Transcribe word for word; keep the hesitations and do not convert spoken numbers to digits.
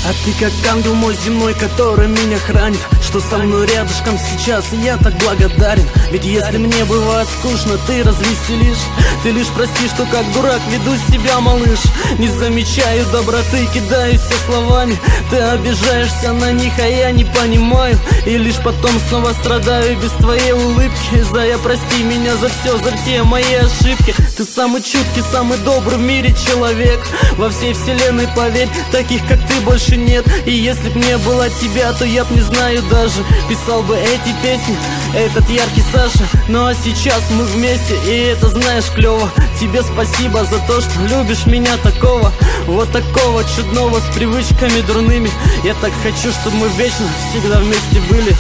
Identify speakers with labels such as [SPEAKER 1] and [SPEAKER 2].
[SPEAKER 1] А ты как ангел мой земной, который меня хранит, что со мной рядышком сейчас, и я так благодарен. Ведь если мне бывает скучно, ты развеселишь. Ты лишь прости, что как дурак веду себя, малыш. Не замечаю доброты, кидаюсь все словами. Ты обижаешься на них, а я не понимаю, и лишь потом снова страдаю без твоей улыбки. Зая, прости меня за все, за все мои ошибки. Ты самый чуткий, самый добрый в мире человек. Во всей вселенной, поверь, таких как ты больше нет. И если б не было тебя, то я б не знаю даже, писал бы эти песни этот яркий Саша. Ну а сейчас мы вместе, и это знаешь клево. Тебе спасибо за то, что любишь меня такого, вот такого чудного, с привычками дурными. Я так хочу, чтобы мы вечно всегда вместе были.